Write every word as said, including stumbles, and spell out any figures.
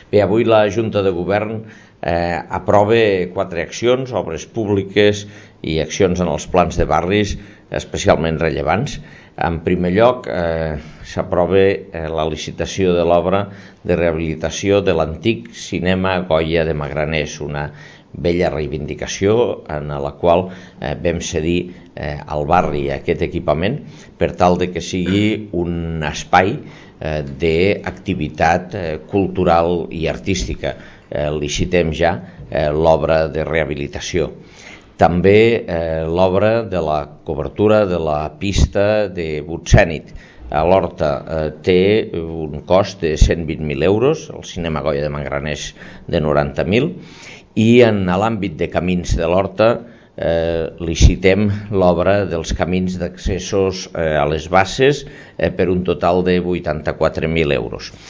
Bé, avui la Junta de Govern eh, aprova quatre accions, obres públiques i accions en els plans de barris especialment rellevants. En primer lloc, eh, s'aprova eh, la licitació de l'obra de rehabilitació de l'antic cinema Goya de Magraners, una bella reivindicació en la qual eh, vam cedir eh, al barri aquest equipament per tal de que sigui un espai eh, d'activitat eh, cultural i artística. Eh, licitem ja eh, l'obra de rehabilitació. També eh, l'obra de la cobertura de la pista de Butsènit a l'Horta eh, té un cost de cent vint mil euros, el cinema Goya de Magraners de noranta mil, i en l'àmbit de camins de l'Horta eh, licitem l'obra dels camins d'accessos eh, a les basses eh, per un total de vuitanta-quatre mil euros.